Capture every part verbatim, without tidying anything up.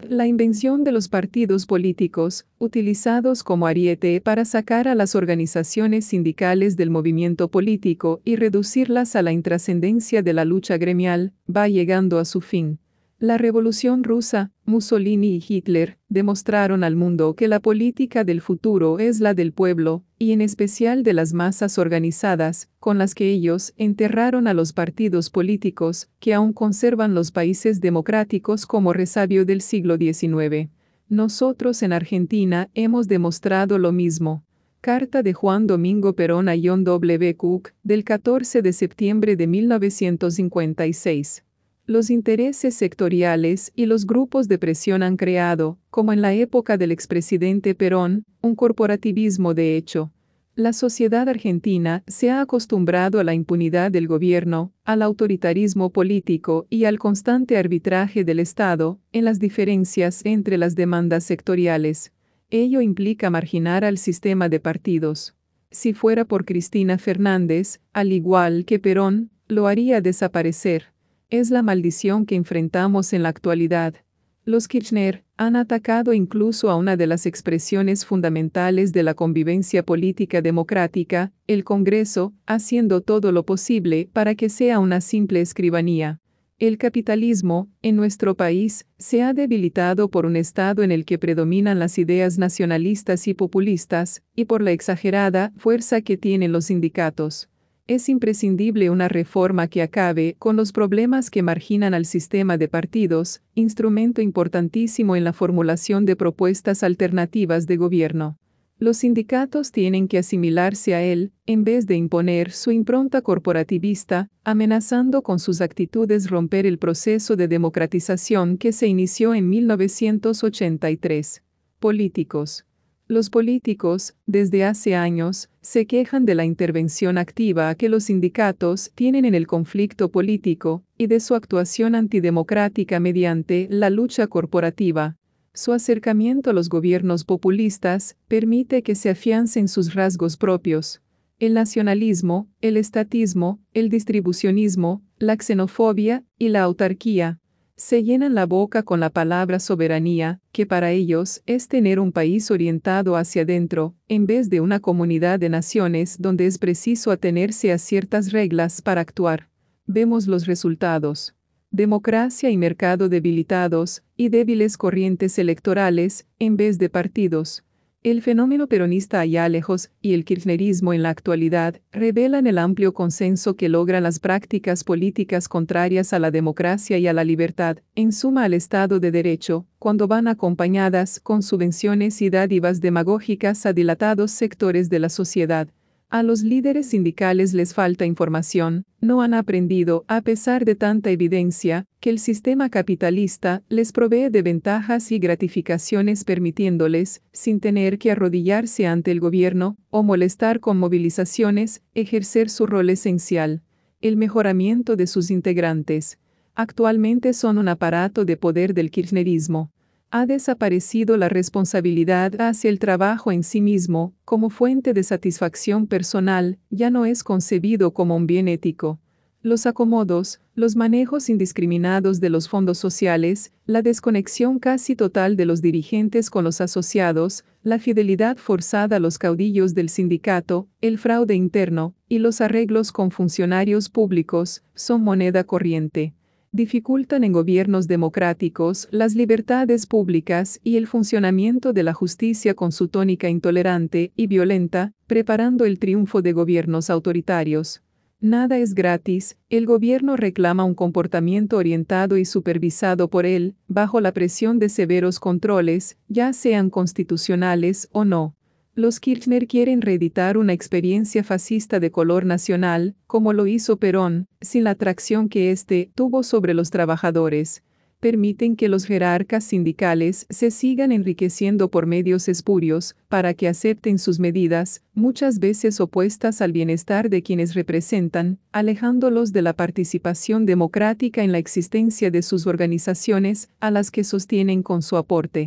La invención de los partidos políticos, utilizados como ariete para sacar a las organizaciones sindicales del movimiento político y reducirlas a la intrascendencia de la lucha gremial, va llegando a su fin. La Revolución Rusa, Mussolini y Hitler demostraron al mundo que la política del futuro es la del pueblo, y en especial de las masas organizadas, con las que ellos enterraron a los partidos políticos que aún conservan los países democráticos como resabio del siglo diecinueve. Nosotros en Argentina hemos demostrado lo mismo. Carta de Juan Domingo Perón a John W. Cook, del catorce de septiembre de mil novecientos cincuenta y seis. Los intereses sectoriales y los grupos de presión han creado, como en la época del expresidente Perón, un corporativismo de hecho. La sociedad argentina se ha acostumbrado a la impunidad del gobierno, al autoritarismo político y al constante arbitraje del Estado en las diferencias entre las demandas sectoriales. Ello implica marginar al sistema de partidos. Si fuera por Cristina Fernández, al igual que Perón, lo haría desaparecer. Es la maldición que enfrentamos en la actualidad. Los Kirchner han atacado incluso a una de las expresiones fundamentales de la convivencia política democrática, el Congreso, haciendo todo lo posible para que sea una simple escribanía. El capitalismo, en nuestro país, se ha debilitado por un Estado en el que predominan las ideas nacionalistas y populistas, y por la exagerada fuerza que tienen los sindicatos. Es imprescindible una reforma que acabe con los problemas que marginan al sistema de partidos, instrumento importantísimo en la formulación de propuestas alternativas de gobierno. Los sindicatos tienen que asimilarse a él, en vez de imponer su impronta corporativista, amenazando con sus actitudes romper el proceso de democratización que se inició en mil novecientos ochenta y tres. Políticos. Los políticos, desde hace años, se quejan de la intervención activa que los sindicatos tienen en el conflicto político y de su actuación antidemocrática mediante la lucha corporativa. Su acercamiento a los gobiernos populistas permite que se afiancen sus rasgos propios. El nacionalismo, el estatismo, el distribucionismo, la xenofobia y la autarquía. Se llenan la boca con la palabra soberanía, que para ellos es tener un país orientado hacia adentro, en vez de una comunidad de naciones donde es preciso atenerse a ciertas reglas para actuar. Vemos los resultados. Democracia y mercado debilitados, y débiles corrientes electorales, en vez de partidos. El fenómeno peronista allá lejos y el kirchnerismo en la actualidad revelan el amplio consenso que logran las prácticas políticas contrarias a la democracia y a la libertad, en suma al Estado de Derecho, cuando van acompañadas con subvenciones y dádivas demagógicas a dilatados sectores de la sociedad. A los líderes sindicales les falta información, no han aprendido, a pesar de tanta evidencia, que el sistema capitalista les provee de ventajas y gratificaciones permitiéndoles, sin tener que arrodillarse ante el gobierno, o molestar con movilizaciones, ejercer su rol esencial, el mejoramiento de sus integrantes. Actualmente son un aparato de poder del kirchnerismo. Ha desaparecido la responsabilidad hacia el trabajo en sí mismo, como fuente de satisfacción personal, ya no es concebido como un bien ético. Los acomodos, los manejos indiscriminados de los fondos sociales, la desconexión casi total de los dirigentes con los asociados, la fidelidad forzada a los caudillos del sindicato, el fraude interno, y los arreglos con funcionarios públicos, son moneda corriente. Dificultan en gobiernos democráticos las libertades públicas y el funcionamiento de la justicia con su tónica intolerante y violenta, preparando el triunfo de gobiernos autoritarios. Nada es gratis, el gobierno reclama un comportamiento orientado y supervisado por él, bajo la presión de severos controles, ya sean constitucionales o no. Los Kirchner quieren reeditar una experiencia fascista de color nacional, como lo hizo Perón, sin la atracción que éste tuvo sobre los trabajadores. Permiten que los jerarcas sindicales se sigan enriqueciendo por medios espurios, para que acepten sus medidas, muchas veces opuestas al bienestar de quienes representan, alejándolos de la participación democrática en la existencia de sus organizaciones, a las que sostienen con su aporte.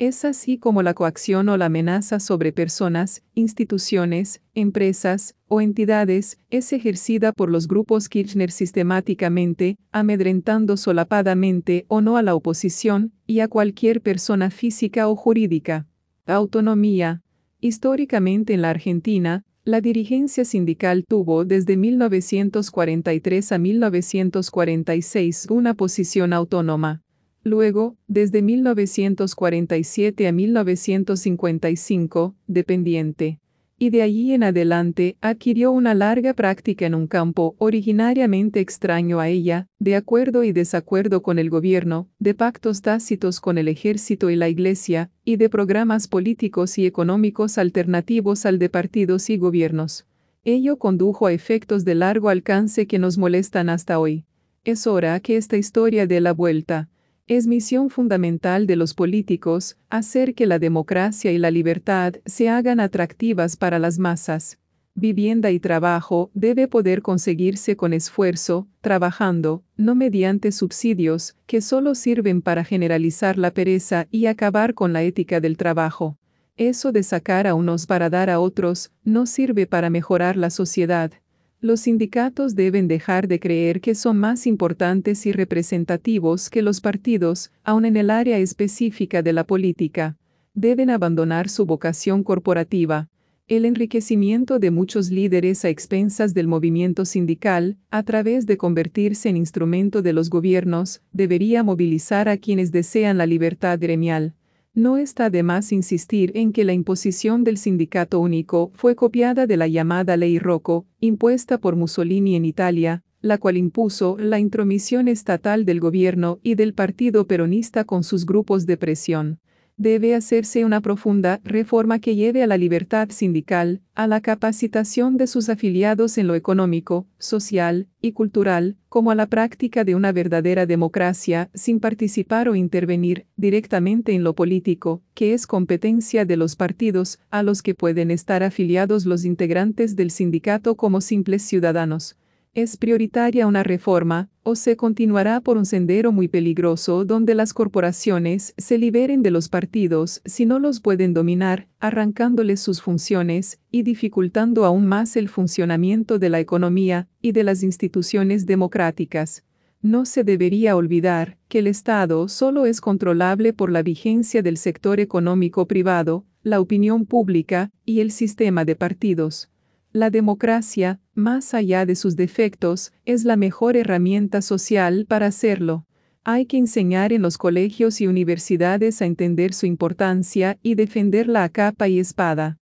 Es así como la coacción o la amenaza sobre personas, instituciones, empresas o entidades es ejercida por los grupos Kirchner sistemáticamente, amedrentando solapadamente o no a la oposición y a cualquier persona física o jurídica. Autonomía. Históricamente en la Argentina, la dirigencia sindical tuvo desde mil novecientos cuarenta y tres a mil novecientos cuarenta y seis una posición autónoma. Luego, desde mil novecientos cuarenta y siete a mil novecientos cincuenta y cinco, dependiente. Y de allí en adelante adquirió una larga práctica en un campo originariamente extraño a ella, de acuerdo y desacuerdo con el gobierno, de pactos tácitos con el ejército y la iglesia, y de programas políticos y económicos alternativos al de partidos y gobiernos. Ello condujo a efectos de largo alcance que nos molestan hasta hoy. Es hora que esta historia dé la vuelta. Es misión fundamental de los políticos hacer que la democracia y la libertad se hagan atractivas para las masas. Vivienda y trabajo debe poder conseguirse con esfuerzo, trabajando, no mediante subsidios, que solo sirven para generalizar la pereza y acabar con la ética del trabajo. Eso de sacar a unos para dar a otros, no sirve para mejorar la sociedad. Los sindicatos deben dejar de creer que son más importantes y representativos que los partidos, aun en el área específica de la política. Deben abandonar su vocación corporativa. El enriquecimiento de muchos líderes a expensas del movimiento sindical, a través de convertirse en instrumento de los gobiernos, debería movilizar a quienes desean la libertad gremial. No está de más insistir en que la imposición del sindicato único fue copiada de la llamada Ley Rocco, impuesta por Mussolini en Italia, la cual impuso la intromisión estatal del gobierno y del partido peronista con sus grupos de presión. Debe hacerse una profunda reforma que lleve a la libertad sindical, a la capacitación de sus afiliados en lo económico, social y cultural, como a la práctica de una verdadera democracia sin participar o intervenir directamente en lo político, que es competencia de los partidos, a los que pueden estar afiliados los integrantes del sindicato como simples ciudadanos. Es prioritaria una reforma, o se continuará por un sendero muy peligroso donde las corporaciones se liberen de los partidos si no los pueden dominar, arrancándoles sus funciones y dificultando aún más el funcionamiento de la economía y de las instituciones democráticas. No se debería olvidar que el Estado solo es controlable por la vigencia del sector económico privado, la opinión pública y el sistema de partidos. La democracia, más allá de sus defectos, es la mejor herramienta social para hacerlo. Hay que enseñar en los colegios y universidades a entender su importancia y defenderla a capa y espada.